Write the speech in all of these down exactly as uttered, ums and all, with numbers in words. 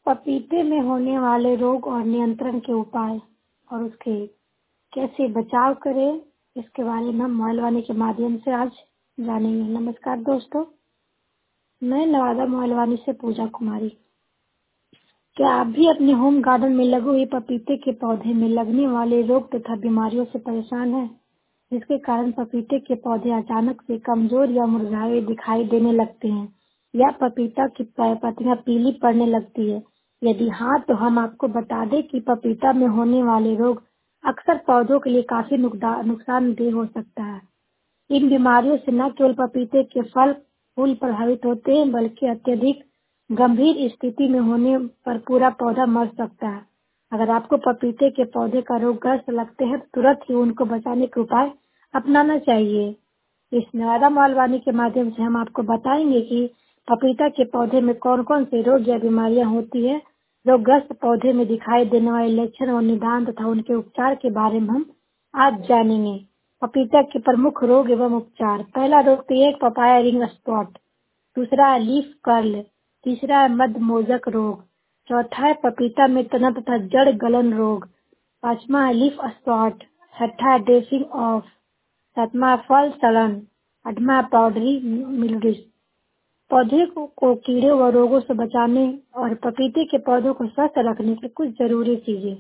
पपीते में होने वाले रोग और नियंत्रण के उपाय और उसके कैसे बचाव करें, इसके बारे में हम मोबाइल वाणी के माध्यम से आज जानेंगे। नमस्कार दोस्तों, मैं नवादा मोबाइल वाणी से पूजा कुमारी। क्या आप भी अपने होम गार्डन में लगे हुए पपीते के पौधे में लगने वाले रोग तथा बीमारियों से परेशान हैं, जिसके कारण पपीते के पौधे अचानक से कमजोर या मुरझाए हुए दिखाई देने लगते हैं या पपीता की पत्तियां पीली पड़ने लगती है? यदि हाँ, तो हम आपको बता दें कि पपीता में होने वाले रोग अक्सर पौधों के लिए काफी नुकसानदेह हो सकता है। इन बीमारियों से न केवल पपीते के फल फूल प्रभावित होते हैं, बल्कि अत्यधिक गंभीर स्थिति में होने पर पूरा पौधा मर सकता है। अगर आपको पपीते के पौधे का रोगग्रस्त लगते हैं, तो तुरंत ही उनको बचाने के उपाय अपनाना चाहिए। इस नवादा मोबाइल वाणी के माध्यम से हम आपको बताएंगे कि पपीता के पौधे में कौन कौन से रोग या बीमारियां होती है। रोगग्रस्त पौधे में दिखाई देने वाले लक्षण और निदान तथा उनके उपचार के बारे में हम आज जानेंगे। पपीता के प्रमुख रोग एवं उपचार। पहला रोग तो एक पपाया रिंग स्पॉट, दूसरा है लीफ कर्ल, तीसरा है मध्य मोजक रोग, चौथा है पपीता में तना तथा जड़ गलन रोग, पांचवा है लीफ स्पॉट, छठा है ड्रेसिंग ऑफ, सातवां फल सड़न, आठवां पाउडरी मिल्ड्यू। पौधे को, को कीड़े व रोगों से बचाने और पपीते के पौधों को स्वस्थ रखने की कुछ जरूरी चीजें।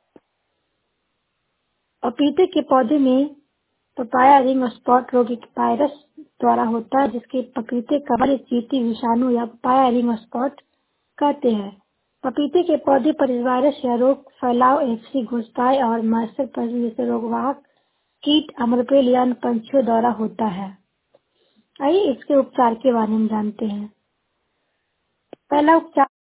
पपीते के पौधे में पपाया रिंग स्पॉट रोग एक वायरस द्वारा होता है, जिसके पपीते का बड़े चींटी विषाणु या पपाया रिंग स्पॉट कहते हैं। पपीते के पौधे पर इस वायरस या रोग फैलाव एफसी घुसपैठ और मास्टर पशु जैसे रोगवाहक कीट अम्रपेल या अन्य पंछियों द्वारा होता है। आइए इसके उपचार के बारे में जानते हैं। पहला उपचार